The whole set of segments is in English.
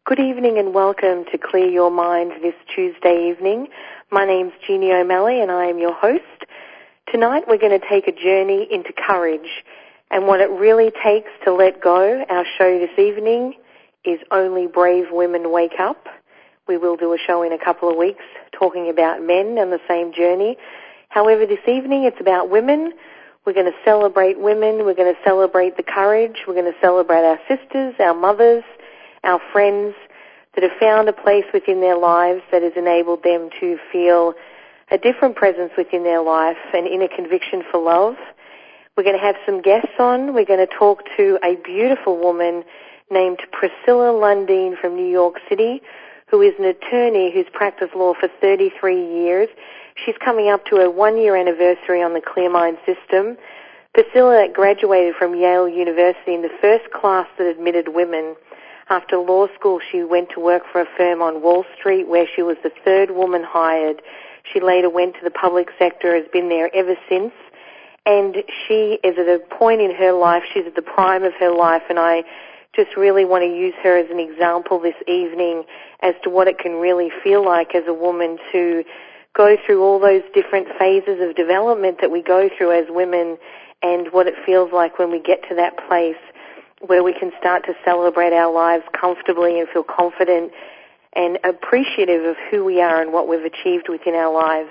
Good evening and welcome to Clear Your Mind this Tuesday evening. My name's Jeannie O'Malley and I am your host. Tonight we're going to take a journey into courage and what it really takes to let go. Our show this evening is Only Brave Women Wake Up. We will do a show in a couple of weeks talking about men and the same journey. However, this evening it's about women. We're going to celebrate women. We're going to celebrate the courage. We're going to celebrate our sisters, our mothers, our friends that have found a place within their lives that has enabled them to feel a different presence within their life, an inner conviction for love. We're going to have some guests on. We're going to talk to a beautiful woman named Priscilla Lundeen from New York City, who is an attorney who's practiced law for 33 years. She's coming up to a 1-year anniversary on the Clear Mind system. Priscilla graduated from Yale University in the first class that admitted women. After law school, she went to work for a firm on Wall Street where she was the third woman hired. She later went to the public sector, has been there ever since, and she is at a point in her life, she's at the prime of her life, and I just really want to use her as an example this evening as to what it can really feel like as a woman to go through all those different phases of development that we go through as women and what it feels like when we get to that place where we can start to celebrate our lives comfortably and feel confident and appreciative of who we are and what we've achieved within our lives.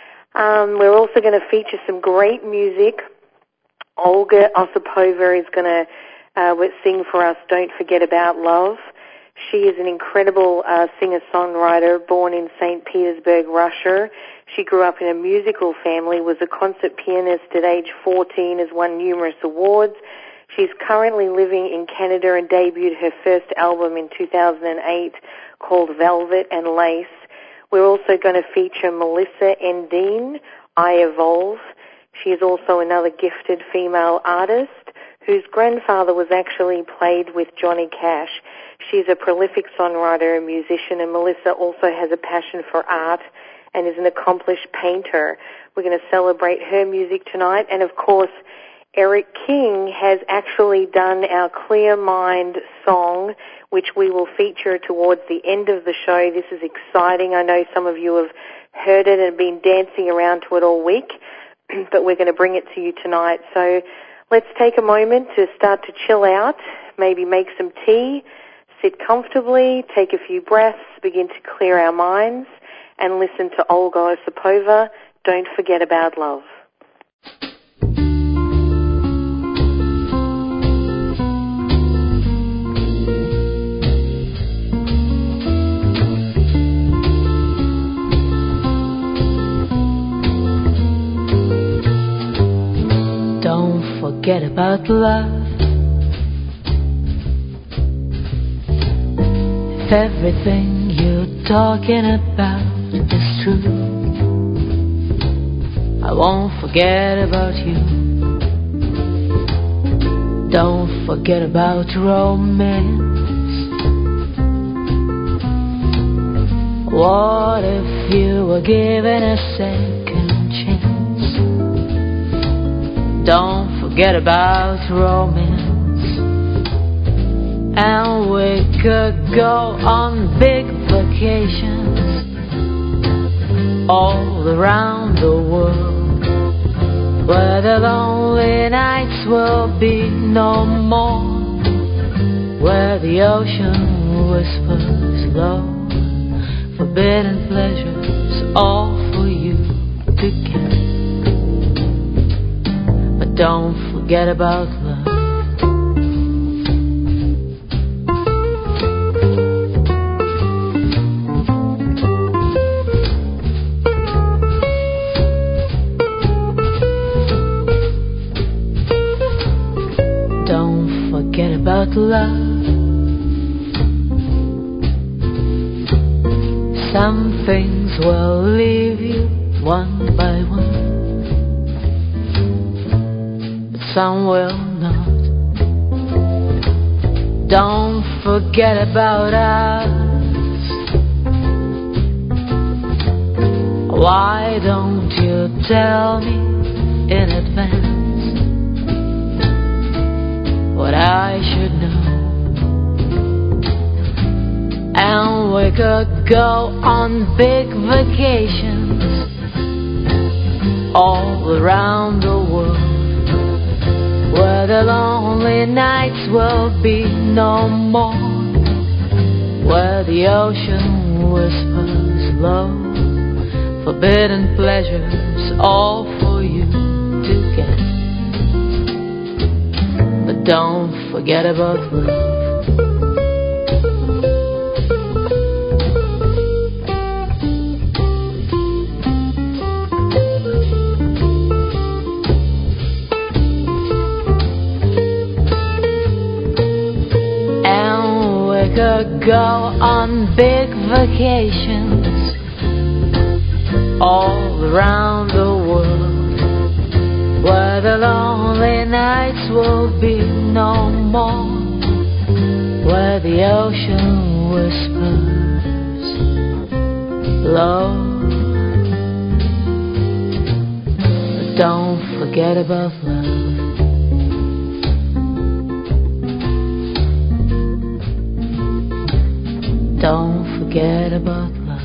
We're also going to feature some great music. Olga Osipova is going to sing for us Don't Forget About Love. She is an incredible singer-songwriter born in St. Petersburg, Russia. She grew up in a musical family, was a concert pianist at age 14, has won numerous awards. She's currently living in Canada and debuted her first album in 2008 called Velvet and Lace. We're also going to feature Melissa Endine, I Evolve. She is also another gifted female artist whose grandfather was actually played with Johnny Cash. She's a prolific songwriter and musician, and Melissa also has a passion for art and is an accomplished painter. We're going to celebrate her music tonight, and of course, Eric King has actually done our Clear Mind song, which we will feature towards the end of the show. This is exciting. I know some of you have heard it and been dancing around to it all week, but we're going to bring it to you tonight. So let's take a moment to start to chill out, maybe make some tea, sit comfortably, take a few breaths, begin to clear our minds, and listen to Olga Osipova, Don't Forget About Love. Don't forget about love. If everything you're talking about is true, I won't forget about you. Don't forget about romance. What if you were given a second chance? Don't forget about romance, and we could go on big vacations all around the world, where the lonely nights will be no more, where the ocean whispers low, forbidden pleasures all for you to get. Don't forget about love. Don't forget about love. Some things will leave you one by one, some will not. Don't forget about us. Why don't you tell me in advance what I should know? And we could go on big vacations all around the world, where the lonely nights will be no more, where the ocean whispers low, forbidden pleasures all for you to get. But don't forget about love. Could go on big vacations all around the world, where the lonely nights will be no more, where the ocean whispers low. But don't forget about love. Don't forget about love.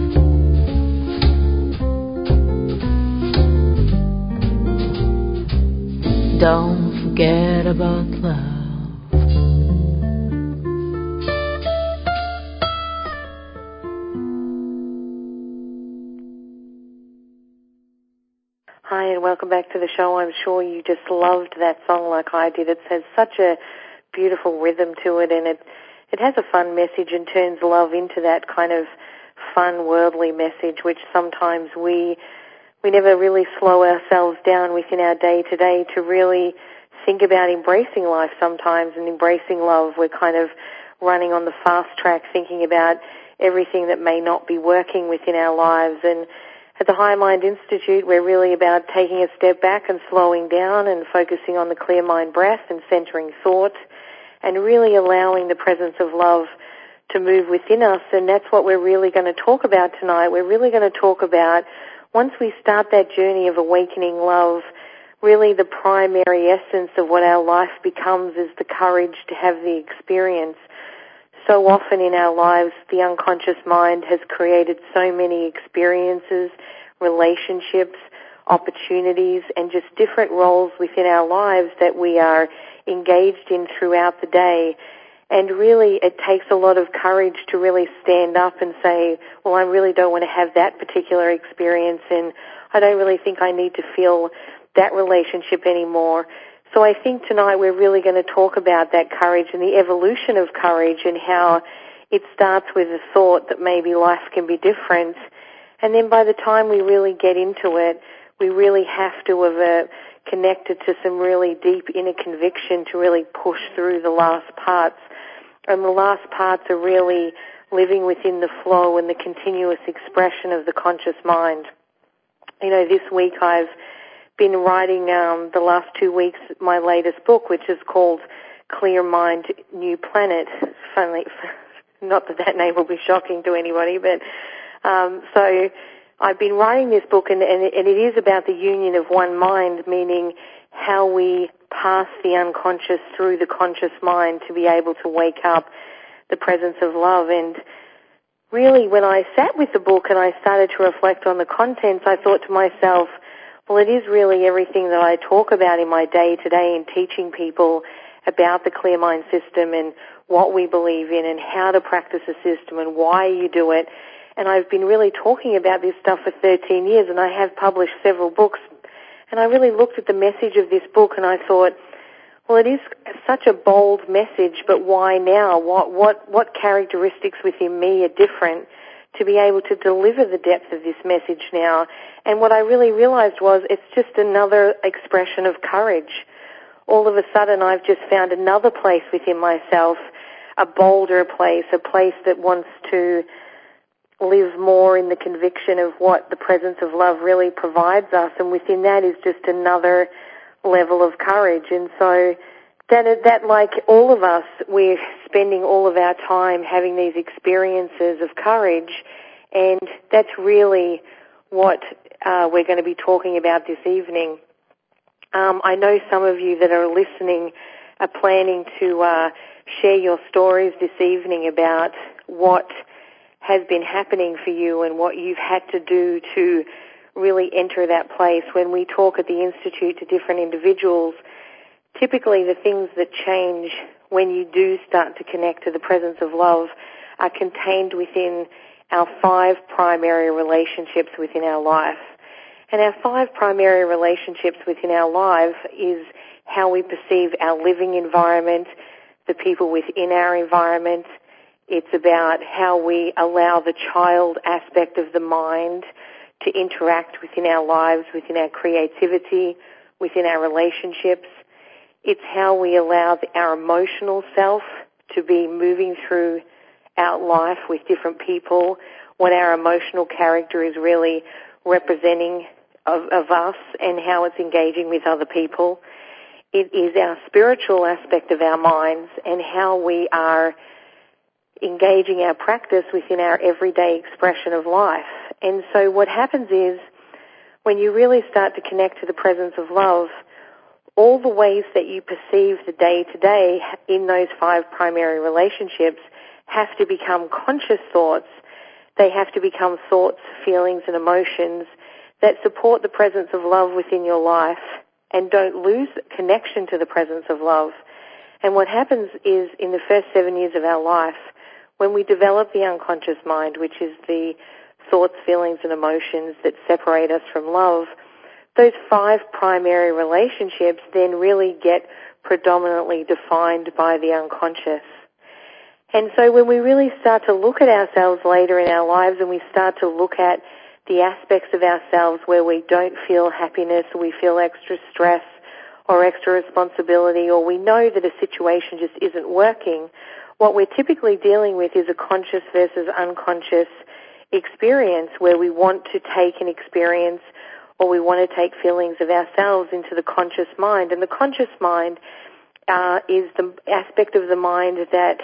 Don't forget about love. Hi, and welcome back to the show. I'm sure you just loved that song like I did. It has such a beautiful rhythm to it, and it has a fun message and turns love into that kind of fun, worldly message, which sometimes we never really slow ourselves down within our day-to-day to really think about embracing life sometimes and embracing love. We're kind of running on the fast track thinking about everything that may not be working within our lives. And at the Higher Mind Institute, we're really about taking a step back and slowing down and focusing on the clear mind breath and centering thought, and really allowing the presence of love to move within us. And that's what we're really going to talk about tonight. We're really going to talk about, once we start that journey of awakening love, really the primary essence of what our life becomes is the courage to have the experience. So often in our lives, the unconscious mind has created so many experiences, relationships, opportunities, and just different roles within our lives that we are engaged in throughout the day. And really it takes a lot of courage to really stand up and say, well, I really don't want to have that particular experience, and I don't really think I need to feel that relationship anymore. So I think tonight we're really going to talk about that courage and the evolution of courage, and how it starts with a thought that maybe life can be different. And then by the time we really get into it, we really have to have connected to some really deep inner conviction to really push through the last parts. And the last parts are really living within the flow and the continuous expression of the conscious mind. You know, this week I've been writing the last 2 weeks my latest book, which is called Clear Mind, New Planet. Finally, not that that name will be shocking to anybody, but so I've been writing this book, and it is about the union of one mind, meaning how we pass the unconscious through the conscious mind to be able to wake up the presence of love. And really, when I sat with the book and I started to reflect on the contents, I thought to myself, well, it is really everything that I talk about in my day-to-day in teaching people about the Clear Mind system and what we believe in and how to practice a system and why you do it. And I've been really talking about this stuff for 13 years, and I have published several books. And I really looked at the message of this book and I thought, well, it is such a bold message, but why now? What characteristics within me are different to be able to deliver the depth of this message now? And what I really realized was it's just another expression of courage. All of a sudden I've just found another place within myself, a bolder place, a place that wants to live more in the conviction of what the presence of love really provides us, and within that is just another level of courage. And so that like all of us, we're spending all of our time having these experiences of courage, and that's really what we're going to be talking about this evening. I know some of you that are listening are planning to share your stories this evening about what has been happening for you and what you've had to do to really enter that place. When we talk at the Institute to different individuals, typically the things that change when you do start to connect to the presence of love are contained within our 5 primary relationships within our life. And our 5 primary relationships within our life is how we perceive our living environment, the people within our environment. It's about how we allow the child aspect of the mind to interact within our lives, within our creativity, within our relationships. It's how we allow our emotional self to be moving through our life with different people, what our emotional character is really representing of us and how it's engaging with other people. It is our spiritual aspect of our minds and how we are engaging our practice within our everyday expression of life. And so what happens is when you really start to connect to the presence of love, all the ways that you perceive the day-to-day in those 5 primary relationships have to become conscious thoughts. They have to become thoughts, feelings, and emotions that support the presence of love within your life and don't lose connection to the presence of love. And what happens is in the first 7 years of our life, when we develop the unconscious mind, which is the thoughts, feelings, and emotions that separate us from love, those 5 primary relationships then really get predominantly defined by the unconscious. And so when we really start to look at ourselves later in our lives and we start to look at the aspects of ourselves where we don't feel happiness, or we feel extra stress or extra responsibility, or we know that a situation just isn't working, what we're typically dealing with is a conscious versus unconscious experience where we want to take an experience or we want to take feelings of ourselves into the conscious mind. And the conscious mind is the aspect of the mind that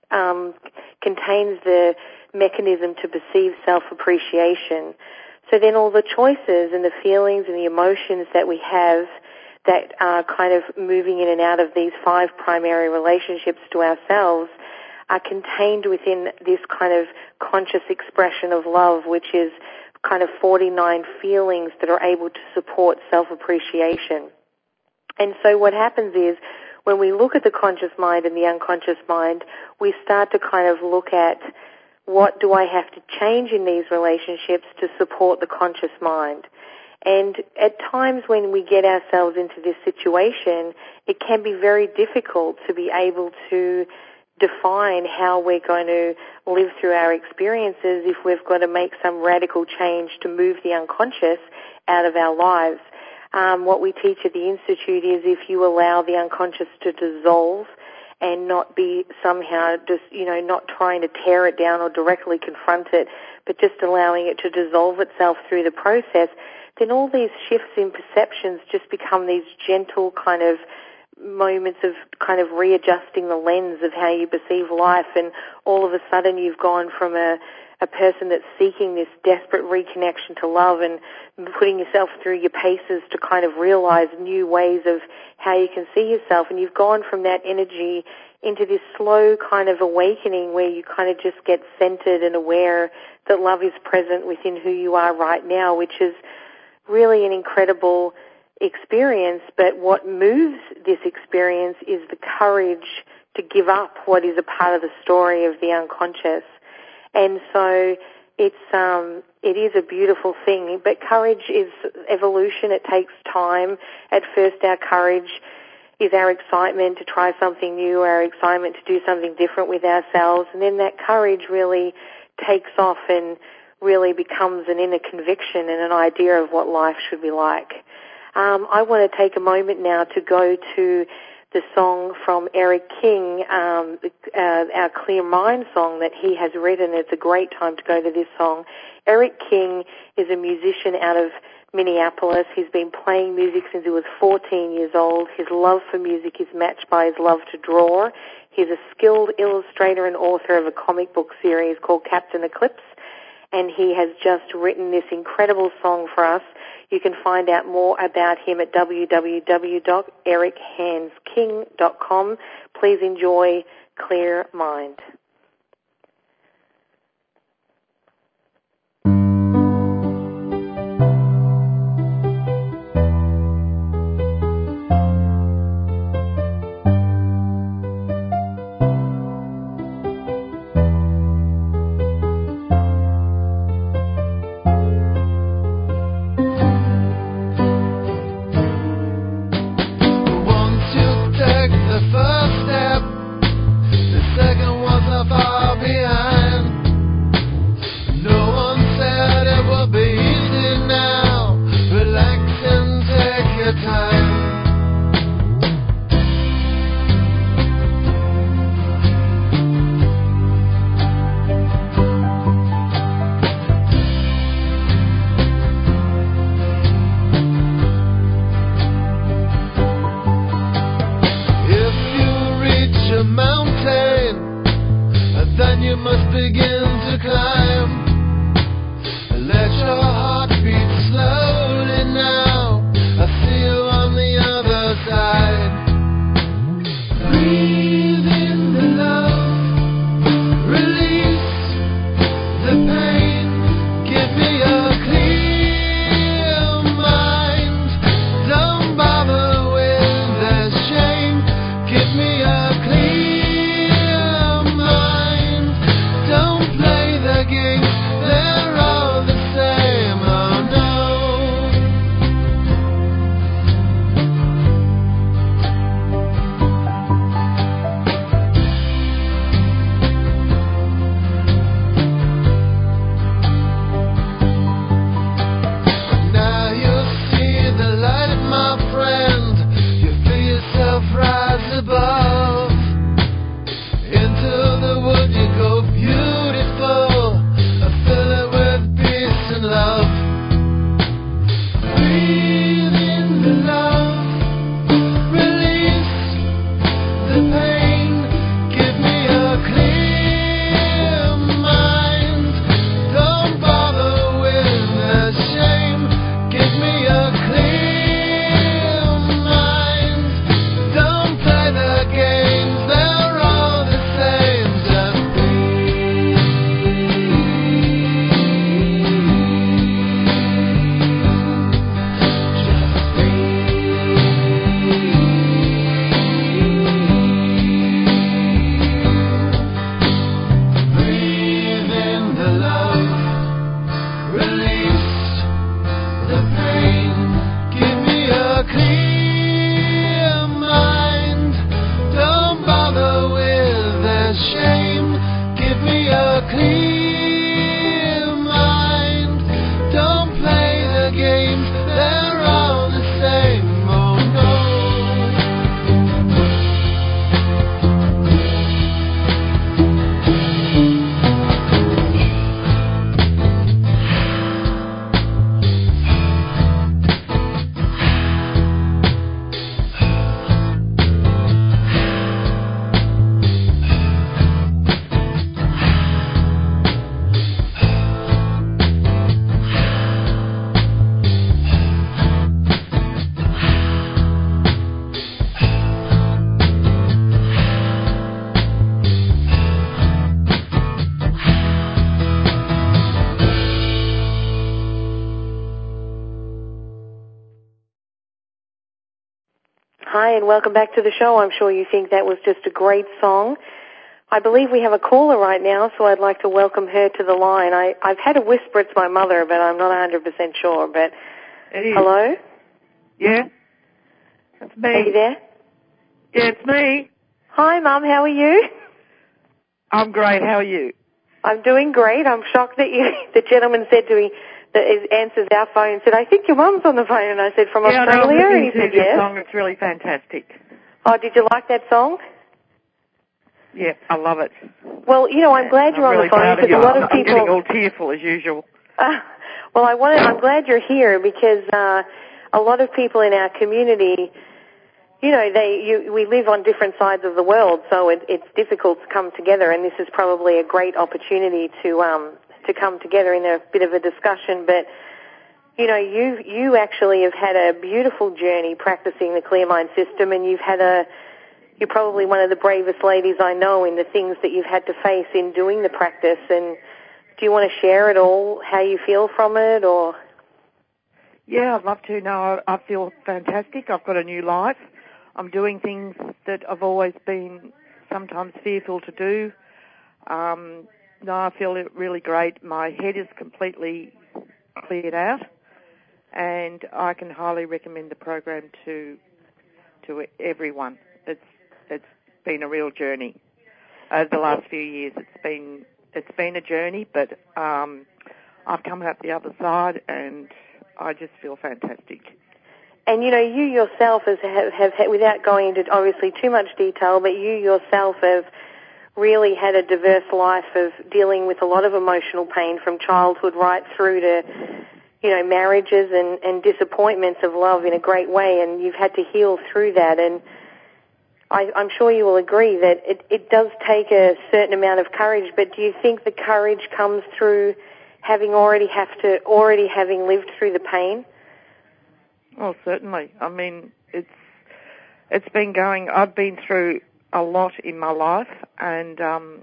contains the mechanism to perceive self-appreciation. So then all the choices and the feelings and the emotions that we have that are kind of moving in and out of these 5 primary relationships to ourselves are contained within this kind of conscious expression of love, which is kind of 49 feelings that are able to support self-appreciation. And so what happens is when we look at the conscious mind and the unconscious mind, we start to kind of look at what do I have to change in these relationships to support the conscious mind. And at times when we get ourselves into this situation, it can be very difficult to be able to define how we're going to live through our experiences if we've got to make some radical change to move the unconscious out of our lives. What we teach at the Institute is if you allow the unconscious to dissolve and not be somehow just, not trying to tear it down or directly confront it, but just allowing it to dissolve itself through the process, then all these shifts in perceptions just become these gentle kind of moments of kind of readjusting the lens of how you perceive life, and all of a sudden you've gone from a person that's seeking this desperate reconnection to love and putting yourself through your paces to kind of realize new ways of how you can see yourself, and you've gone from that energy into this slow kind of awakening where you kind of just get centered and aware that love is present within who you are right now, which is really an incredible experience. But what moves this experience is the courage to give up what is a part of the story of the unconscious. And so it is a beautiful thing, but courage is evolution. It takes time. At first our courage is our excitement to try something new, our excitement to do something different with ourselves, and then that courage really takes off and really becomes an inner conviction and an idea of what life should be like. I want to take a moment now to go to the song from Eric King, our Clear Mind song that he has written. It's a great time to go to this song. Eric King is a musician out of Minneapolis. He's been playing music since he was 14 years old. His love for music is matched by his love to draw. He's a skilled illustrator and author of a comic book series called Captain Eclipse, and he has just written this incredible song for us. You can find out more about him at www.erichandsking.com. Please enjoy Clear Mind. Hi, and welcome back to the show. I'm sure you think that was just a great song. I believe we have a caller right now, so I'd like to welcome her to the line. I've had a whisper it's my mother, but I'm not 100% sure. But it is. Hello? Yeah? That's me. Are you there? Yeah, it's me. Hi, Mum. How are you? I'm great. How are you? I'm doing great. I'm shocked that the gentleman said to me, that answers our phone, and said, I think your mum's on the phone. And I said, from Australia? No, and he said, this yes. song. It's really fantastic. Oh, did you like that song? Yeah, I love it. Well, I'm glad you're on really the phone because a lot of people... I'm getting all tearful as usual. Well, I'm glad you're here because a lot of people in our community, we live on different sides of the world, so it's difficult to come together, and this is probably a great opportunity to come together in a bit of a discussion. But you actually have had a beautiful journey practicing the Clear Mind system, and you're probably one of the bravest ladies I know in the things that you've had to face in doing the practice. And do you want to share at all how you feel from it, or? Yeah, I'd love to. No, I feel fantastic. I've got a new life. I'm doing things that I've always been sometimes fearful to do. No, I feel really great. My head is completely cleared out, and I can highly recommend the program to everyone. It's been a real journey over the last few years. It's been a journey, but I've come out the other side, and I just feel fantastic. And you yourself have without going into obviously too much detail, but you yourself have really had a diverse life of dealing with a lot of emotional pain from childhood right through to, marriages and disappointments of love in a great way, and you've had to heal through that. And I'm sure you will agree that it does take a certain amount of courage, but do you think the courage comes through already having lived through the pain? Well, certainly. I mean, it's been going. I've been through a lot in my life, and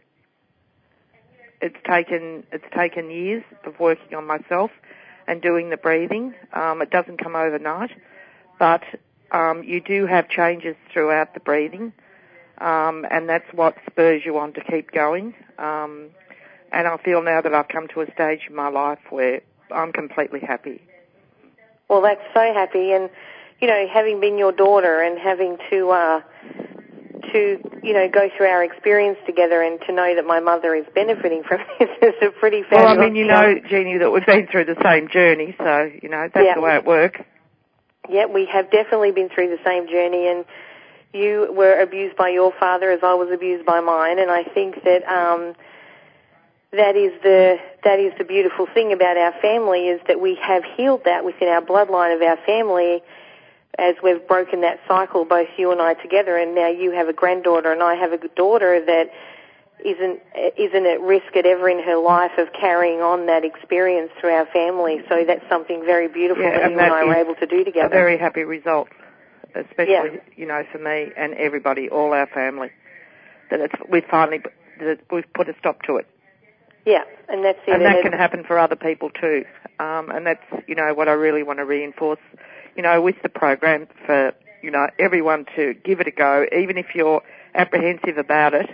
it's taken years of working on myself and doing the breathing. It doesn't come overnight, but you do have changes throughout the breathing, and that's what spurs you on to keep going. And I feel now that I've come to a stage in my life where I'm completely happy. Well, that's so happy, and having been your daughter and having to go through our experience together and to know that my mother is benefiting from this is a pretty fabulous. Well, I mean, Jeannie, that we've been through the same journey, so that's the way it works. Yeah, we have definitely been through the same journey, and you were abused by your father as I was abused by mine, and I think that that is the beautiful thing about our family is that we have healed that within our bloodline of our family as we've broken that cycle, both you and I together, and now you have a granddaughter and I have a daughter that isn't at risk at ever in her life of carrying on that experience through our family. So that's something very beautiful that you and I were able to do together. A very happy result, especially, for me and everybody, all our family, that we've put a stop to it. Yeah, and that's it. And that can happen for other people too. And that's, what I really want to reinforce, with the program for, everyone to give it a go, even if you're apprehensive about it,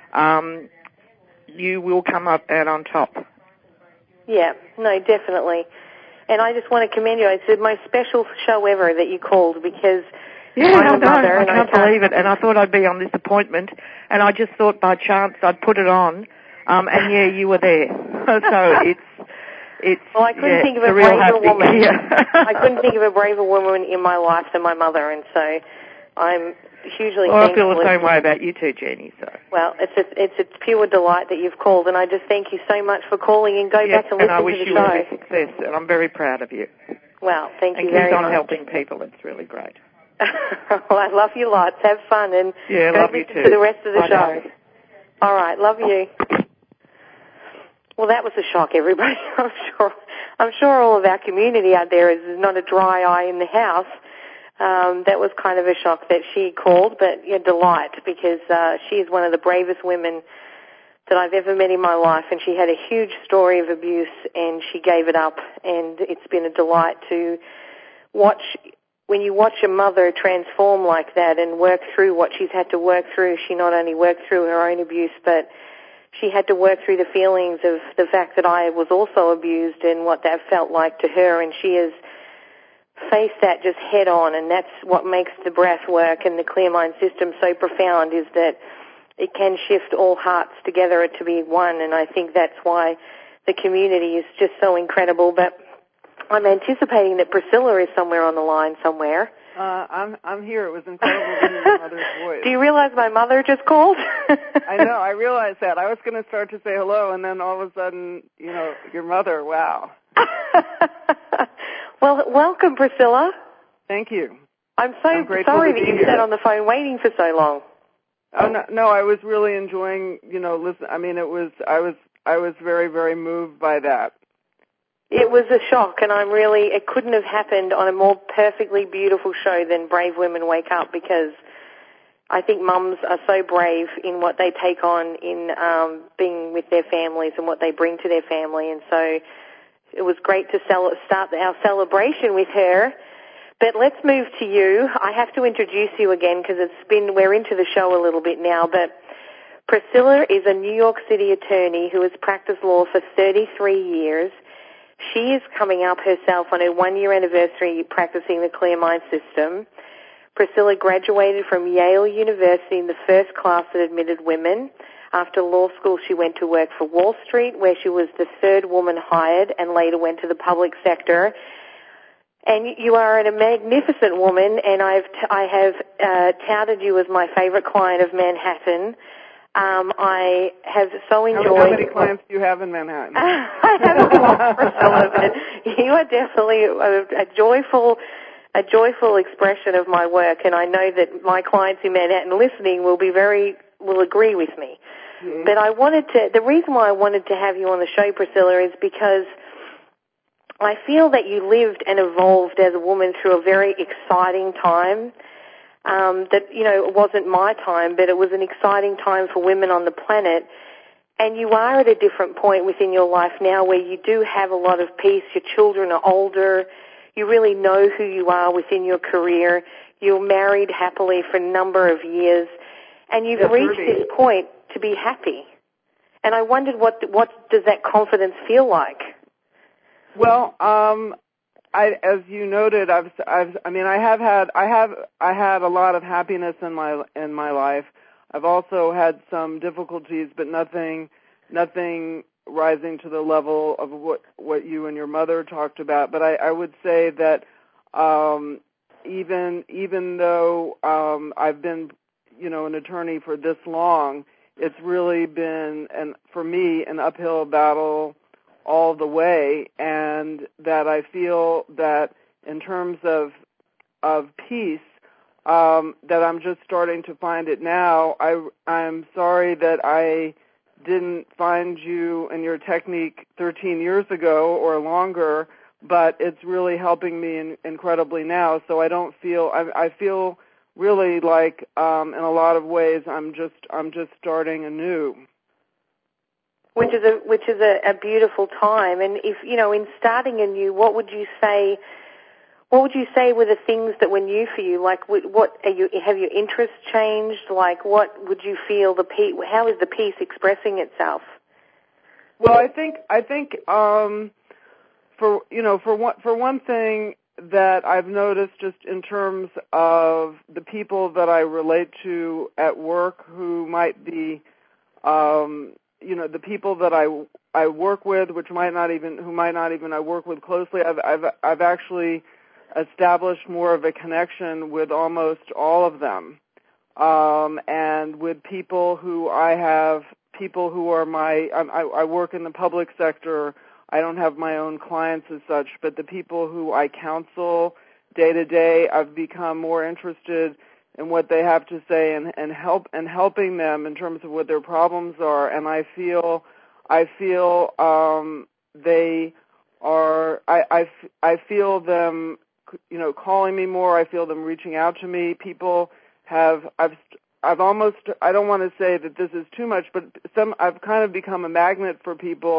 you will come up out on top. Yeah, no, definitely. And I just want to commend you. It's the most special show ever that you called because I'm a mother. I can't believe it. And I thought I'd be on this appointment, and I just thought by chance I'd put it on, and you were there. So it's well, I couldn't think of a braver woman. I couldn't think of a braver woman in my life than my mother, and so I'm hugely thankful. I feel the same way about you too, Jeannie. So. Well, it's a pure delight that you've called, and I just thank you so much for calling and go back and listen to the show. And I wish you every success, and I'm very proud of you. Well, thank you very much. And keep on helping people. It's really great. Well, I love you lots. Have fun, and go listen to the rest of the show. All right, love you. Well, that was a shock, everybody. I'm sure all of our community out there is not a dry eye in the house. That was kind of a shock that she called, but a delight because she is one of the bravest women that I've ever met in my life, and she had a huge story of abuse, and she gave it up, and it's been a delight to watch when you watch a mother transform like that and work through what she's had to work through, she not only worked through her own abuse, but she had to work through the feelings of the fact that I was also abused and what that felt like to her, and she has faced that just head on, and that's what makes the breath work and the Clear Mind system so profound, is that it can shift all hearts together to be one, and I think that's why the community is just so incredible. But I'm anticipating that Priscilla is somewhere on the line somewhere. I'm here. It was incredible to hear your mother's voice. Do you realize my mother just called? I know. I realized that. I was going to start to say hello, and then all of a sudden, your mother. Wow. Well, welcome, Priscilla. Thank you. I'm so sorry that you've sat on the phone waiting for so long. Oh no, I was really enjoying, listen. I mean, I was very, very moved by that. It was a shock, and it couldn't have happened on a more perfectly beautiful show than Brave Women Wake Up, because I think mums are so brave in what they take on in being with their families and what they bring to their family, and so it was great to start our celebration with her. But let's move to you. I have to introduce you again because we're into the show a little bit now, but Priscilla is a New York City attorney who has practiced law for 33 years. She is coming up herself on her 1-year anniversary practicing the Clear Mind system. Priscilla graduated from Yale University in the first class that admitted women. After law school, she went to work for Wall Street, where she was the third woman hired, and later went to the public sector. And you are a magnificent woman, and I have touted you as my favorite client of Manhattan. I have so enjoyed... How many clients do you have in Manhattan? I have a lot, Priscilla, but you are definitely a joyful expression of my work, and I know that my clients in Manhattan listening will agree with me. Mm-hmm. But the reason why I wanted to have you on the show, Priscilla, is because I feel that you lived and evolved as a woman through a very exciting time. It wasn't my time, but it was an exciting time for women on the planet. And you are at a different point within your life now where you do have a lot of peace. Your children are older. You really know who you are within your career. You're married happily for a number of years. And you've reached this point to be happy. And I wondered, what does that confidence feel like? Well, as you noted, I had a lot of happiness in my life. I've also had some difficulties, but nothing rising to the level of what you and your mother talked about. But I would say that even though I've been an attorney for this long, it's really been for me an uphill battle all the way, and that I feel that in terms of peace, that I'm just starting to find it now. I'm sorry that I didn't find you and your technique 13 years ago or longer, but it's really helping me incredibly now. So I feel really like in a lot of ways I'm just starting anew. Which is a beautiful time. And if, in starting anew, what would you say were the things that were new for you? Like, have your interests changed? Like, what would you feel how is the peace expressing itself? Well, I think for one thing that I've noticed just in terms of the people that I relate to at work who might be the people that I work with, who might not even I work with closely. I've actually established more of a connection with almost all of them, and with people who are I work in the public sector. I don't have my own clients as such, but the people who I counsel day to day, I've become more interested in what they have to say and helping them in terms of what their problems are. And I feel they are. I feel them, calling me more. I feel them reaching out to me. People have. I've almost. I don't want to say that this is too much, but I've kind of become a magnet for people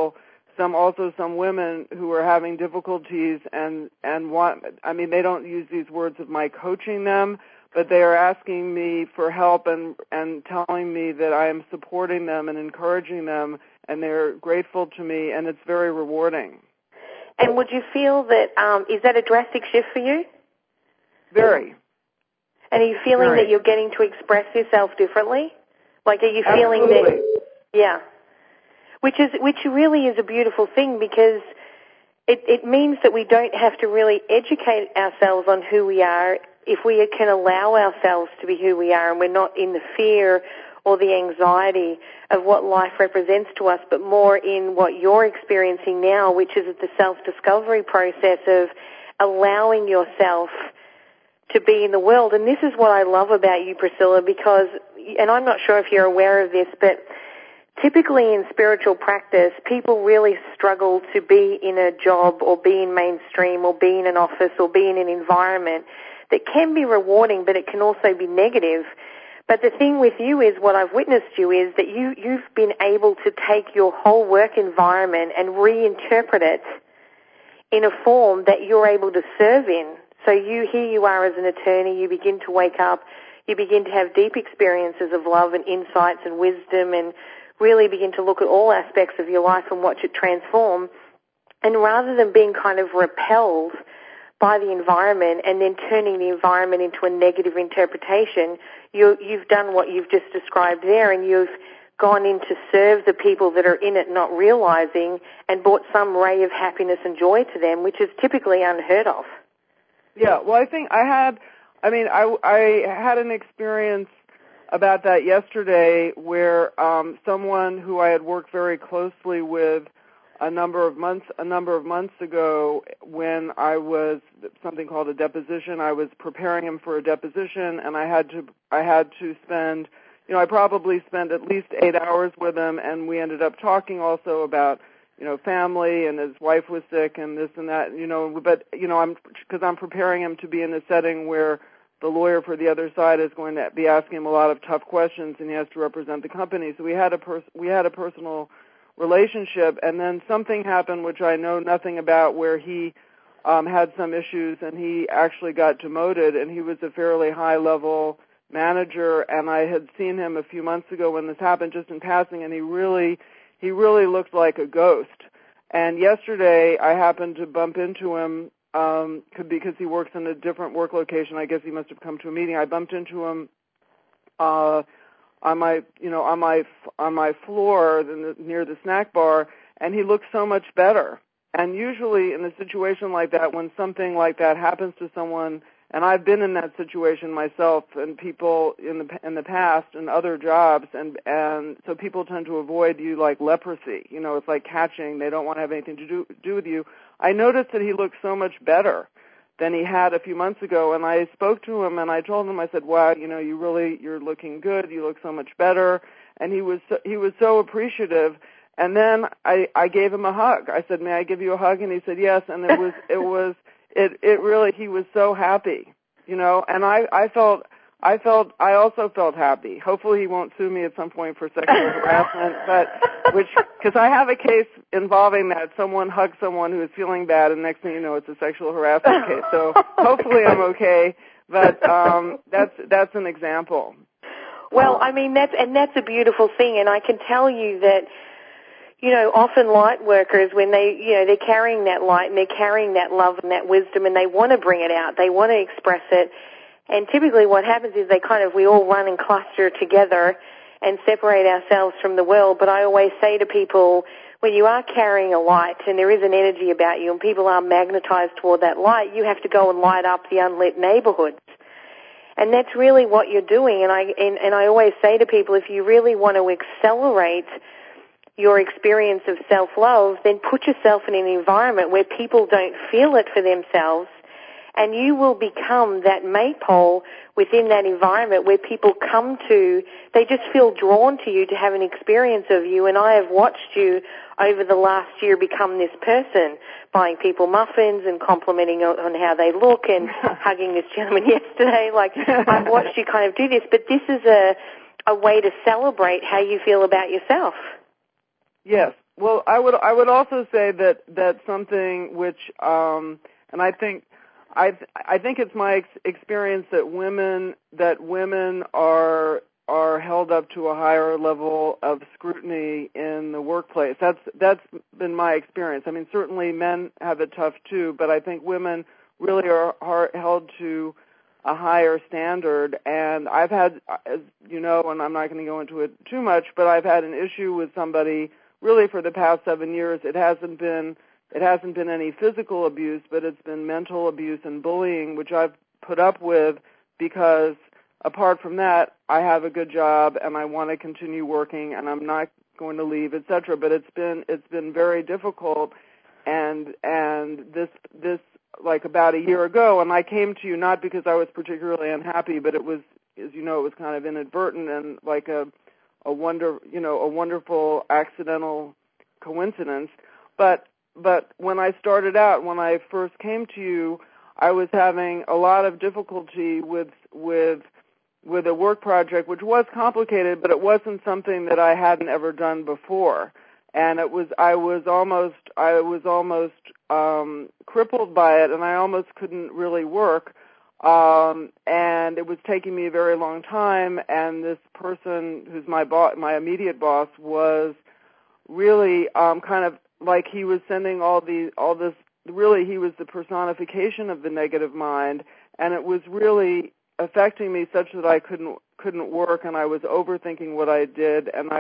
some women who are having difficulties and want, I mean, they don't use these words of my coaching them, but they are asking me for help and telling me that I am supporting them and encouraging them, and they're grateful to me, and it's very rewarding. And would you feel that, is that a drastic shift for you? Very. And are you feeling Very. that you're getting to express yourself differently? Like, are you feeling Absolutely. that? Yeah. Which really is a beautiful thing, because it means that we don't have to really educate ourselves on who we are if we can allow ourselves to be who we are, and we're not in the fear or the anxiety of what life represents to us, but more in what you're experiencing now, which is the self-discovery process of allowing yourself to be in the world. And this is what I love about you, Priscilla, because, and I'm not sure if you're aware of this, but typically in spiritual practice, people really struggle to be in a job or be in mainstream or be in an office or be in an environment that can be rewarding, but it can also be negative. But the thing with you is, what I've witnessed you is that you've been able to take your whole work environment and reinterpret it in a form that you're able to serve in. So here you are as an attorney, you begin to wake up, you begin to have deep experiences of love and insights and wisdom, and really begin to look at all aspects of your life and watch it transform. And rather than being kind of repelled by the environment and then turning the environment into a negative interpretation, you've done what you've just described there, and you've gone in to serve the people that are in it not realizing, and brought some ray of happiness and joy to them, which is typically unheard of. Yeah, well, I think I had an experience about that yesterday where someone who I had worked very closely with a number of months ago, when I was something called a deposition, I was preparing him for a deposition, and I had to spend, I probably spent at least 8 hours with him, and we ended up talking also about, family, and his wife was sick and this and that, but because I'm preparing him to be in a setting where the lawyer for the other side is going to be asking him a lot of tough questions, and he has to represent the company. So we had a personal relationship, and then something happened which I know nothing about, where he had some issues, and he actually got demoted, and he was a fairly high-level manager, and I had seen him a few months ago when this happened, just in passing, and he really looked like a ghost. And yesterday I happened to bump into him because he works in a different work location. I guess he must have come to a meeting. I bumped into him on my floor near the snack bar, and he looked so much better. And usually in a situation like that, when something like that happens to someone, and I've been in that situation myself, and people in the past and other jobs, and so people tend to avoid you like leprosy. It's like catching. They don't want to have anything to do with you. I noticed that he looked so much better than he had a few months ago, and I spoke to him, and I told him, I said, wow, you're looking good. You look so much better. And he was so appreciative. And then I gave him a hug. I said, may I give you a hug? And he said, yes. And it really, he was so happy, and I also felt happy. Hopefully he won't sue me at some point for sexual harassment, because I have a case involving that. Someone hugged someone who is feeling bad, and next thing you know, it's a sexual harassment case. So hopefully I'm okay, but that's an example. Well, I mean, that's a beautiful thing, and I can tell you that, often light workers, when they're carrying that light and they're carrying that love and that wisdom, and they want to bring it out, they want to express it, and typically what happens is we all run and cluster together and separate ourselves from the world. But I always say to people, when you are carrying a light and there is an energy about you and people are magnetized toward that light, you have to go and light up the unlit neighborhoods. And that's really what you're doing. And I always say to people, if you really want to accelerate your experience of self-love, then put yourself in an environment where people don't feel it for themselves, and you will become that maypole within that environment where people come to, they just feel drawn to you to have an experience of you. And I have watched you over the last year become this person, buying people muffins and complimenting on how they look and hugging this gentleman yesterday. I've watched you kind of do this, but this is a way to celebrate how you feel about yourself. Yes. Well, I would also say that something which and I think it's my experience that women are held up to a higher level of scrutiny in the workplace. That's been my experience. I mean, certainly men have it tough too, but I think women really are held to a higher standard. And I've had, as you know, and I'm not going to go into it too much, but I've had an issue with somebody really for the past 7 years. It hasn't been any physical abuse, but it's been mental abuse and bullying, which I've put up with because apart from that, I have a good job and I want to continue working and I'm not going to leave, etc. But it's been very difficult, and this like about a year ago, and I came to you not because I was particularly unhappy, but it was, as you know, it was kind of inadvertent and like a wonderful accidental coincidence. But when I started out, when I first came to you, I was having a lot of difficulty with a work project, which was complicated, but it wasn't something that I hadn't ever done before. And I was almost crippled by it, and I almost couldn't really work. And it was taking me a very long time. And this person, who's my immediate boss, was really kind of like he was sending all this. Really, he was the personification of the negative mind, and it was really affecting me such that I couldn't work, and I was overthinking what I did. And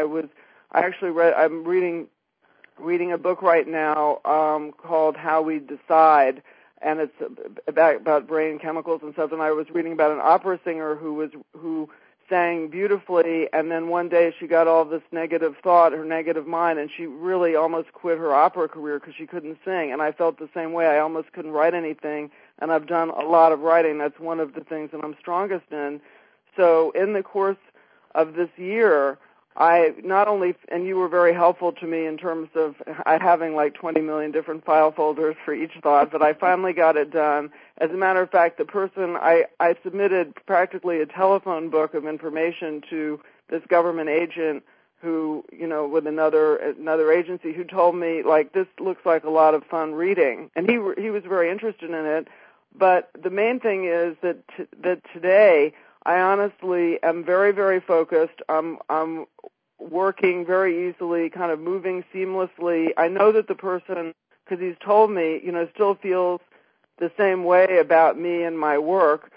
I'm reading a book right now called How We Decide, and it's about brain chemicals and stuff. And I was reading about an opera singer who sang beautifully, and then one day she got all this negative thought, her negative mind, and she really almost quit her opera career because she couldn't sing. And I felt the same way. I almost couldn't write anything, and I've done a lot of writing. That's one of the things that I'm strongest in. So in the course of this year, I not only, and you were very helpful to me in terms of having like 20 million different file folders for each thought, but I finally got it done. As a matter of fact, the person, I submitted practically a telephone book of information to this government agent who, with another agency, who told me, like, this looks like a lot of fun reading. And he was very interested in it. But the main thing is that today I honestly am very, very focused. I'm working very easily, kind of moving seamlessly. I know that the person, because he's told me, still feels the same way about me and my work,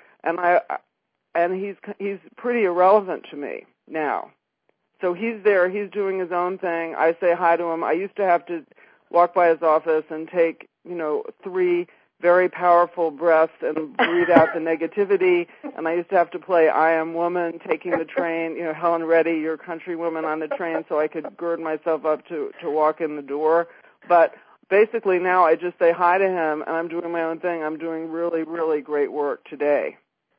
and he's pretty irrelevant to me now. So he's there, he's doing his own thing. I say hi to him. I used to have to walk by his office and take, 3 very powerful breaths and breathe out the negativity. And I used to have to play I Am Woman, taking the train, Helen Reddy, your country woman on the train, so I could gird myself up to walk in the door. But basically now I just say hi to him, and I'm doing my own thing. I'm doing really, really great work today.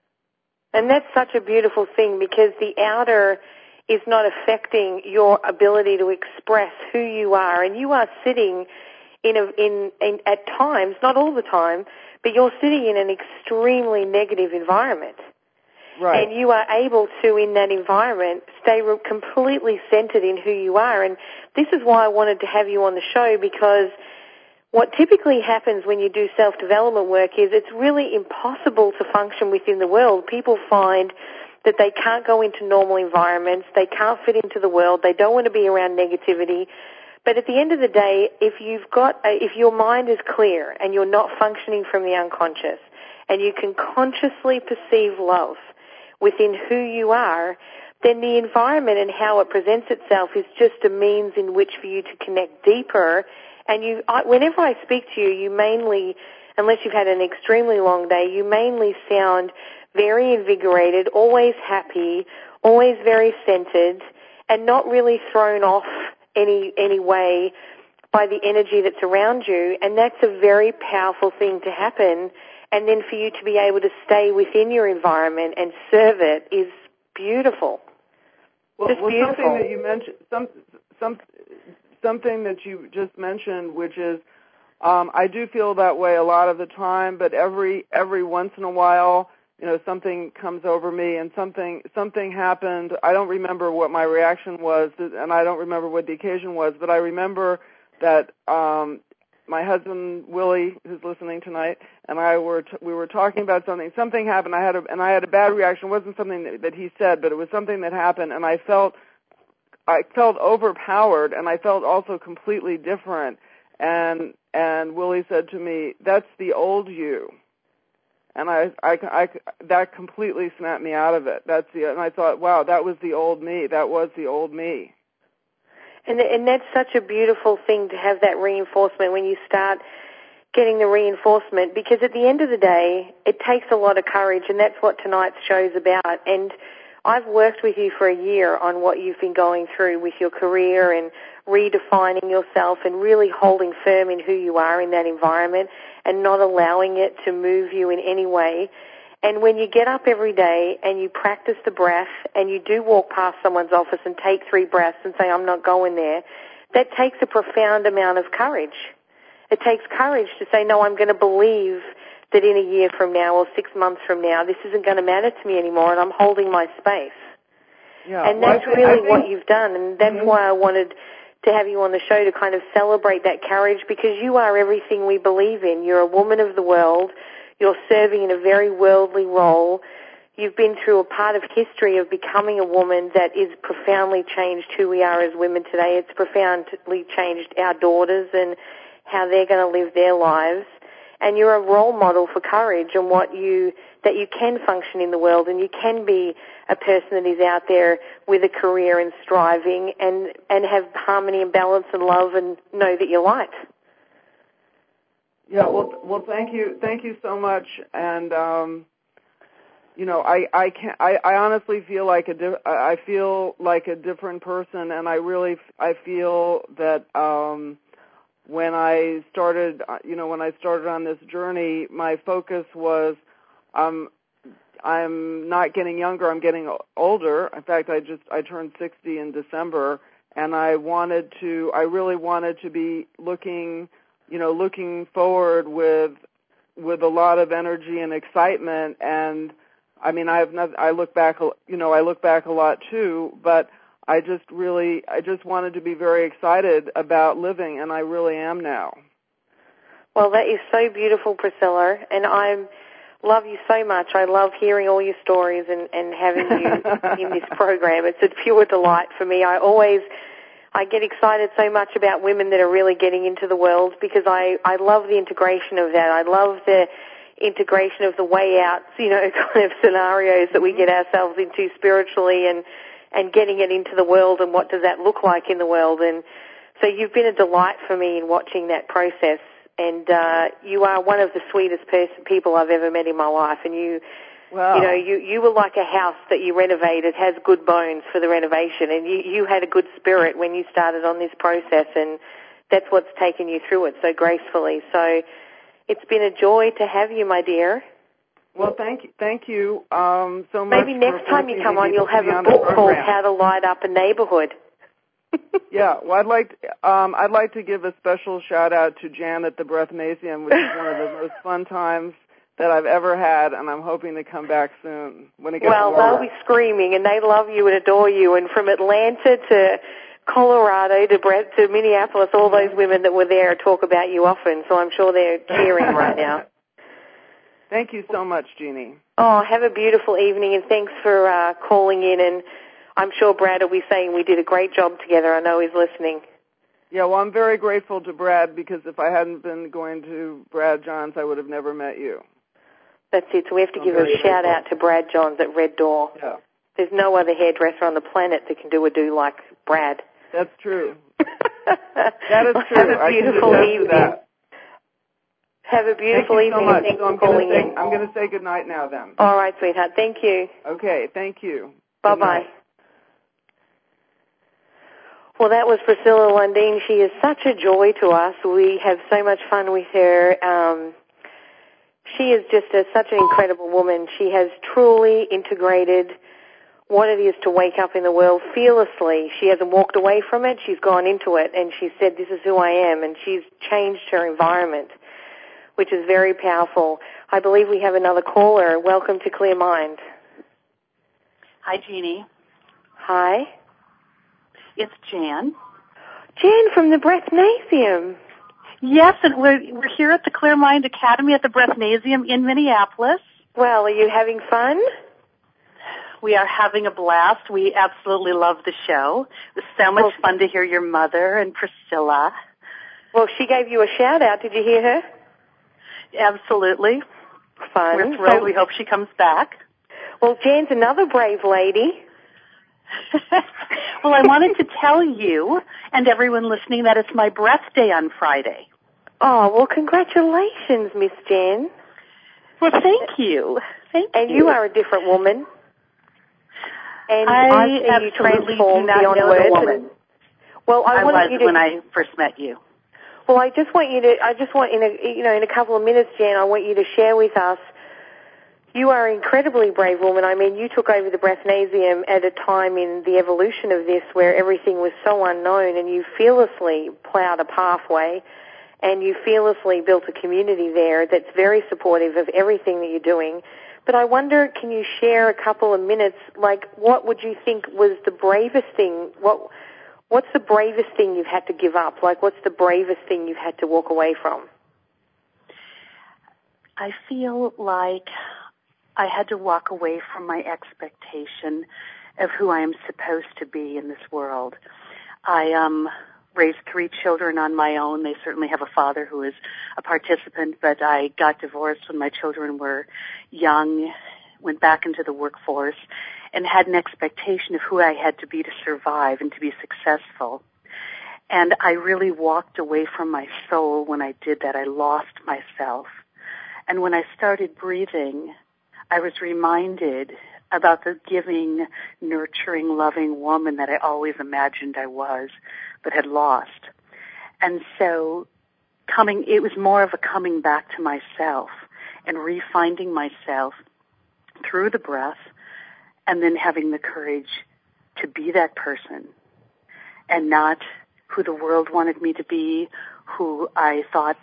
And that's such a beautiful thing, because the outer is not affecting your ability to express who you are. And you are sitting in at times, not all the time, but you're sitting in an extremely negative environment. Right. And you are able to, in that environment, stay completely centered in who you are. And this is why I wanted to have you on the show, because what typically happens when you do self-development work is it's really impossible to function within the world. People find that they can't go into normal environments, they can't fit into the world, they don't want to be around negativity. But at the end of the day, if your mind is clear and you're not functioning from the unconscious, and you can consciously perceive love within who you are, then the environment and how it presents itself is just a means in which for you to connect deeper. And whenever I speak to you, you mainly, unless you've had an extremely long day, you mainly sound very invigorated, always happy, always very centered, and not really thrown off any way by the energy that's around you. And that's a very powerful thing to happen. And then for you to be able to stay within your environment and serve it is beautiful. Well, beautiful. Something that you mentioned, something that you just mentioned, which is, I do feel that way a lot of the time, but every once in a while, something comes over me, and something happened. I don't remember what my reaction was, and I don't remember what the occasion was, but I remember that my husband Willie, who's listening tonight, and I we were talking about something. Something happened. I had a bad reaction. It wasn't something that he said, but it was something that happened, and I felt overpowered, and I felt also completely different. And Willie said to me, "That's the old you." And I that completely snapped me out of it. And I thought, wow, that was the old me. That was the old me. And that's such a beautiful thing to have that reinforcement when you start getting the reinforcement, because at the end of the day, it takes a lot of courage, and that's what tonight's show's about. And I've worked with you for a year on what you've been going through with your career and redefining yourself and really holding firm in who you are in that environment and not allowing it to move you in any way. And when you get up every day and you practice the breath and you do walk past someone's office and take 3 breaths and say, I'm not going there, that takes a profound amount of courage. It takes courage to say, no, I'm going to believe that in a year from now or 6 months from now, this isn't going to matter to me anymore, and I'm holding my space. Yeah, and that's really what you've done, and that's why I wanted to have you on the show to kind of celebrate that courage, because you are everything we believe in. You're a woman of the world. You're serving in a very worldly role. You've been through a part of history of becoming a woman that is profoundly changed who we are as women today. It's profoundly changed our daughters and how they're going to live their lives. And you're a role model for courage and that you can function in the world and you can be a person that is out there with a career and striving and have harmony and balance and love and know that you're light. Yeah, well, thank you so much. And I honestly feel like a different person, and I feel that when I started on this journey, my focus was I'm not getting younger, I'm getting older. In fact, I turned 60 in December, and I really wanted to be looking forward with a lot of energy and excitement. And I mean, I look back a lot too, but I just wanted to be very excited about living, and I really am now. Well, that is so beautiful, Priscilla, and I love you so much. I love hearing all your stories and having you in this program. It's a pure delight for me. I get excited so much about women that are really getting into the world, because I love the integration of that. I love the integration of the way out, kind of scenarios that we get ourselves into spiritually and getting it into the world and what does that look like in the world. And so you've been a delight for me in watching that process. And you are one of the sweetest people I've ever met in my life. And you were like a house that you renovated, has good bones for the renovation. And you had a good spirit when you started on this process. And that's what's taken you through it so gracefully. So it's been a joy to have you, my dear. Well, thank you so much. Maybe next time you come on, you'll have a book called How to Light Up a Neighborhood. Yeah, well, I'd like to give a special shout out to Jan at the Breathmasium, which is one of the most fun times that I've ever had, and I'm hoping to come back soon when it gets warmer. They'll be screaming, and they love you and adore you. And from Atlanta to Colorado to Minneapolis, all those women that were there talk about you often. So I'm sure they're cheering right now. Thank you so much, Jeannie. Oh, have a beautiful evening, and thanks for calling in. And I'm sure Brad will be saying we did a great job together. I know he's listening. Yeah, well, I'm very grateful to Brad, because if I hadn't been going to Brad Johns, I would have never met you. That's it. So we have to give a shout-out to Brad Johns at Red Door. Yeah. There's no other hairdresser on the planet that can do a do like Brad. That's true. That is true. Have a beautiful evening. Have a beautiful evening. Thank you so much. I'm going to say good night now then. All right, sweetheart. Thank you. Okay, thank you. Bye-bye. Well, that was Priscilla Lundeen. She is such a joy to us. We have so much fun with her. She is just such an incredible woman. She has truly integrated what it is to wake up in the world fearlessly. She hasn't walked away from it. She's gone into it, and she said, this is who I am, and she's changed her environment, which is very powerful. I believe we have another caller. Welcome to Clear Mind. Hi, Jeannie. Hi. It's Jan. Jan from the Breathnasium. Yes, and we're here at the Clear Mind Academy at the Breathnasium in Minneapolis. Well, are you having fun? We are having a blast. We absolutely love the show. It was so much fun to hear your mother and Priscilla. Well, she gave you a shout-out. Did you hear her? Absolutely. Fun. We're thrilled. We hope she comes back. Well, Jan's another brave lady. Well, I wanted to tell you and everyone listening that it's my birthday on Friday. Oh, well, congratulations, Miss Jan. Well, thank you. Thank you. And you are a different woman. And I see you transform beyond words. Well, I was when I first met you. Well, I just want in a couple of minutes, Jan, I want you to share with us. You are an incredibly brave woman. I mean, you took over the Breathnasium at a time in the evolution of this where everything was so unknown, and you fearlessly plowed a pathway, and you fearlessly built a community there that's very supportive of everything that you're doing. But I wonder, can you share a couple of minutes, like, what would you think was the bravest thing? What's the bravest thing you've had to give up? Like, what's the bravest thing you've had to walk away from? I feel like I had to walk away from my expectation of who I am supposed to be in this world. I raised 3 children on my own. They certainly have a father who is a participant, but I got divorced when my children were young, went back into the workforce, and had an expectation of who I had to be to survive and to be successful. And I really walked away from my soul when I did that. I lost myself. And when I started breathing, I was reminded about the giving, nurturing, loving woman that I always imagined I was, but had lost. And so it was more of a coming back to myself and refinding myself through the breath, and then having the courage to be that person and not who the world wanted me to be, who I thought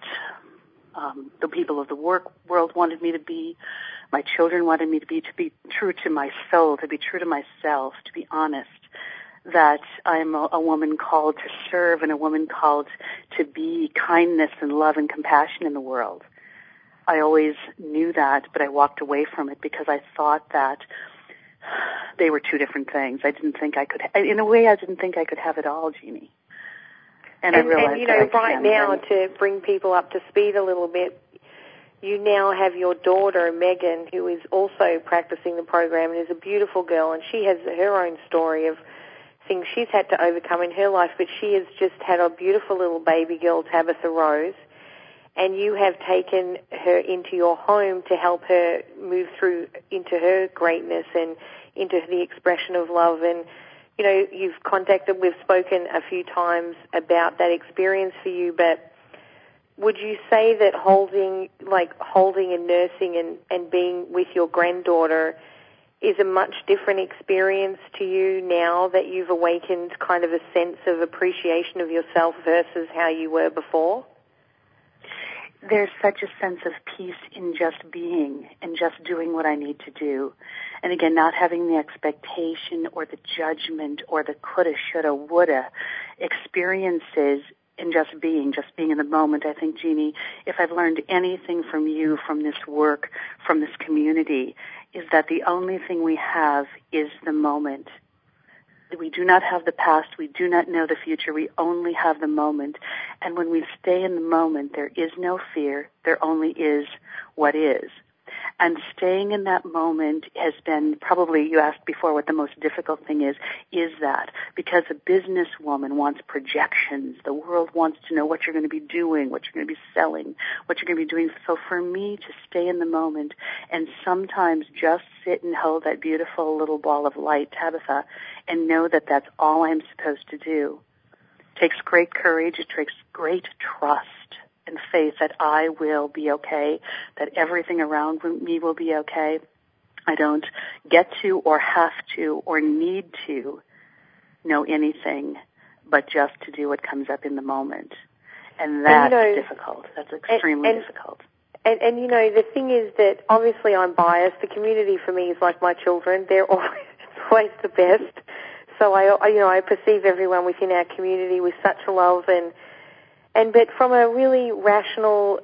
the people of the world wanted me to be, my children wanted me to be true to my soul, to be true to myself, to be honest, that I'm a woman called to serve and a woman called to be kindness and love and compassion in the world. I always knew that, but I walked away from it because I thought that they were 2 different things. I didn't think I could have it all, Jeannie. And I realized right now, to bring people up to speed a little bit, you now have your daughter, Megan, who is also practicing the program and is a beautiful girl, and she has her own story of things she's had to overcome in her life, but she has just had a beautiful little baby girl, Tabitha Rose, and you have taken her into your home to help her move through into her greatness and into the expression of love. And, you know, we've spoken a few times about that experience for you, but would you say that holding and nursing and being with your granddaughter is a much different experience to you now that you've awakened kind of a sense of appreciation of yourself versus how you were before? There's such a sense of peace in just being and just doing what I need to do. And again, not having the expectation or the judgment or the coulda, shoulda, woulda experiences in just being in the moment. I think, Jeannie, if I've learned anything from you, from this work, from this community, is that the only thing we have is the moment. We do not have the past. We do not know the future. We only have the moment. And when we stay in the moment, there is no fear. There only is what is. And staying in that moment has been probably, you asked before what the most difficult thing is that. Because a businesswoman wants projections. The world wants to know what you're going to be doing, what you're going to be selling, what you're going to be doing. So for me to stay in the moment and sometimes just sit and hold that beautiful little ball of light, Tabitha, and know that that's all I'm supposed to do, takes great courage. It takes great trust and faith that I will be okay, that everything around me will be okay. I don't get to or have to or need to know anything but just to do what comes up in the moment. And that's difficult. That's extremely difficult. And you know, the thing is that obviously I'm biased. The community for me is like my children. They're always the best. also I perceive everyone within our community with such a love but from a really rational,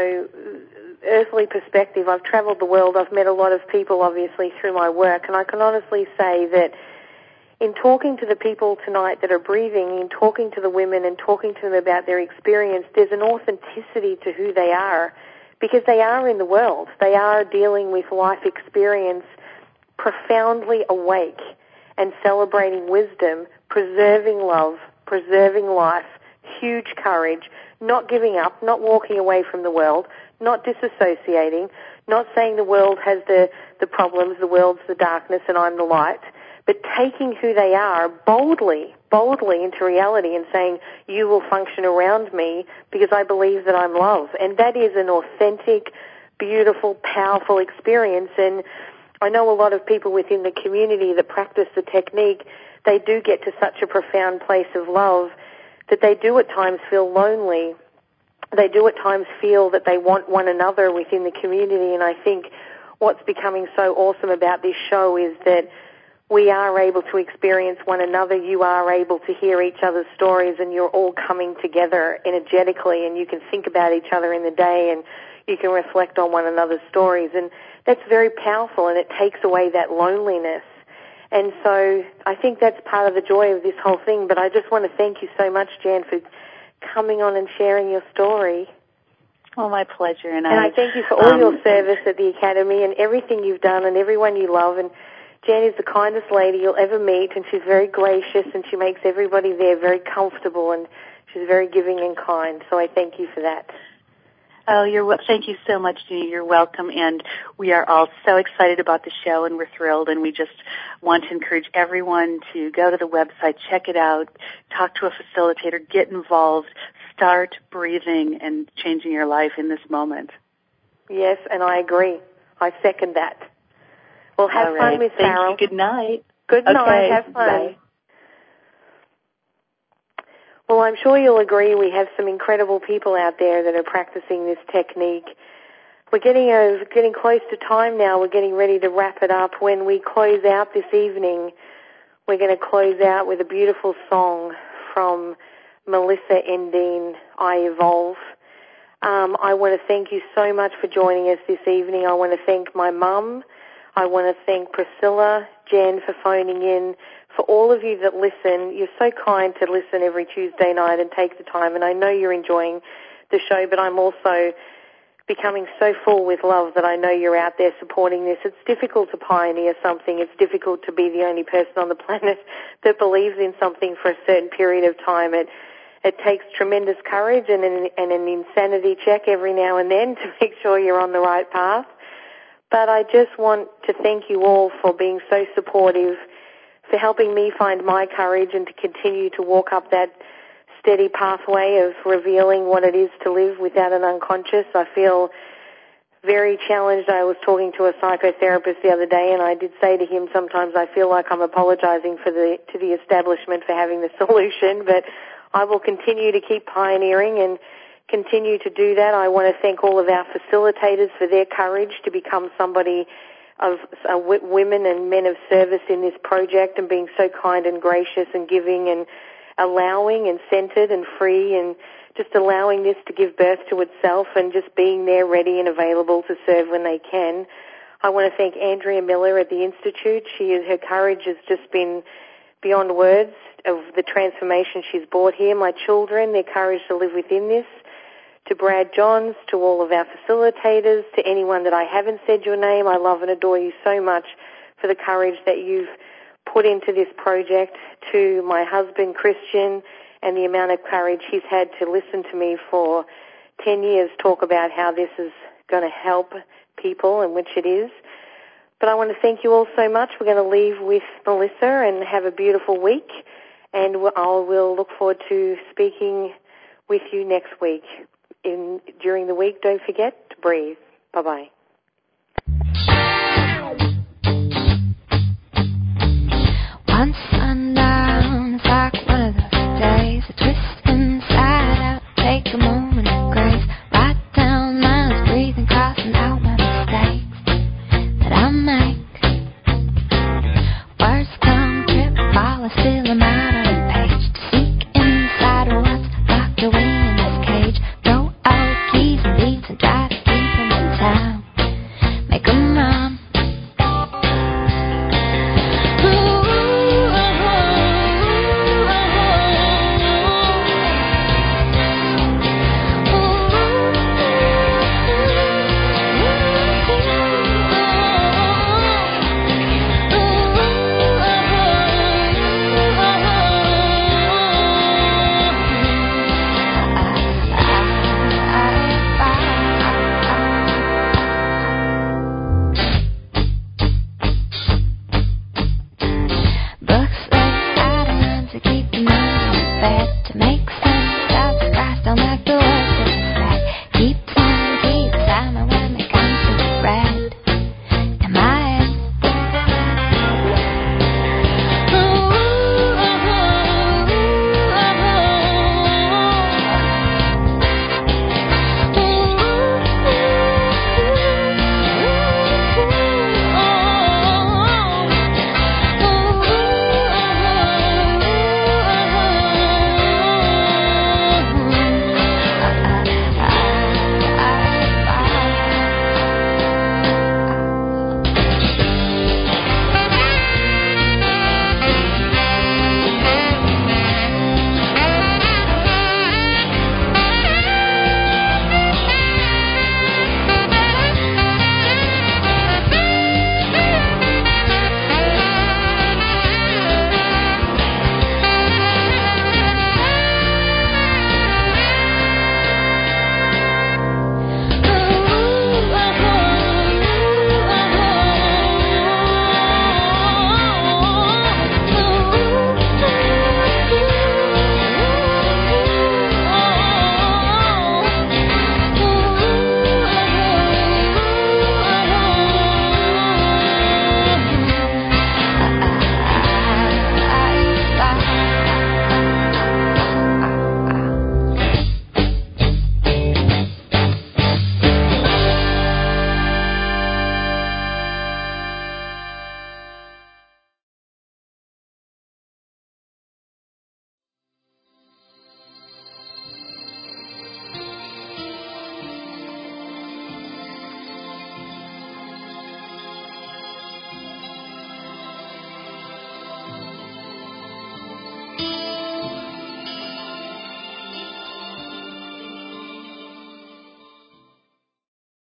earthly perspective, I've traveled the world. I've met a lot of people, obviously, through my work, and I can honestly say that in talking to the people tonight that are breathing, in talking to the women and talking to them about their experience, there's an authenticity to who they are because they are in the world. They are dealing with life experience, profoundly awake and celebrating wisdom, preserving love, preserving life, huge courage, not giving up, not walking away from the world, not disassociating, not saying the world has the problems, the world's the darkness and I'm the light, but taking who they are boldly into reality and saying, you will function around me because I believe that I'm love. And that is an authentic, beautiful, powerful experience. And I know a lot of people within the community that practice the technique, they do get to such a profound place of love that they do at times feel lonely. They do at times feel that they want one another within the community. And I think what's becoming so awesome about this show is that we are able to experience one another. You are able to hear each other's stories, and you're all coming together energetically, and you can think about each other in the day, and you can reflect on one another's stories. And that's very powerful, and it takes away that loneliness. And so I think that's part of the joy of this whole thing. But I just want to thank you so much, Jan, for coming on and sharing your story. Oh, my pleasure. And I thank you for all your service at the Academy and everything you've done and everyone you love. And Jan is the kindest lady you'll ever meet, and she's very gracious, and she makes everybody there very comfortable, and she's very giving and kind. So I thank you for that. Oh, thank you so much, Jeannie. You're welcome, and we are all so excited about the show, and we're thrilled, and we just want to encourage everyone to go to the website, check it out, talk to a facilitator, get involved, start breathing and changing your life in this moment. Yes, and I agree. I second that. Well, have fun, Miss Farrell. Thank you. Good night. Good night. Have fun. Bye. Well, I'm sure you'll agree we have some incredible people out there that are practicing this technique. We're getting close to time now. We're getting ready to wrap it up. When we close out this evening, we're going to close out with a beautiful song from Melissa Endine, I Evolve. I want to thank you so much for joining us this evening. I want to thank my mum. I want to thank Priscilla, Jan for phoning in. For all of you that listen, you're so kind to listen every Tuesday night and take the time, and I know you're enjoying the show, but I'm also becoming so full with love that I know you're out there supporting this. It's difficult to pioneer something. It's difficult to be the only person on the planet that believes in something for a certain period of time. It takes tremendous courage and an insanity check every now and then to make sure you're on the right path. But I just want to thank you all for being so supportive, for helping me find my courage and to continue to walk up that steady pathway of revealing what it is to live without an unconscious. I feel very challenged. I was talking to a psychotherapist the other day, and I did say to him, sometimes I feel like I'm apologizing to the establishment for having the solution, but I will continue to keep pioneering and continue to do that. I want to thank all of our facilitators for their courage to become somebody of women and men of service in this project and being so kind and gracious and giving and allowing and centered and free and just allowing this to give birth to itself and just being there ready and available to serve when they can. I want to thank Andrea Miller at the Institute. Her courage has just been beyond words of the transformation she's brought here. My children, their courage to live within this. To Brad Johns, to all of our facilitators, to anyone that I haven't said your name, I love and adore you so much for the courage that you've put into this project. To my husband, Christian, and the amount of courage he's had to listen to me for 10 years talk about how this is going to help people, and which it is. But I want to thank you all so much. We're going to leave with Melissa and have a beautiful week, and we'll look forward to speaking with you next week. During the week, don't forget to breathe. Bye-bye.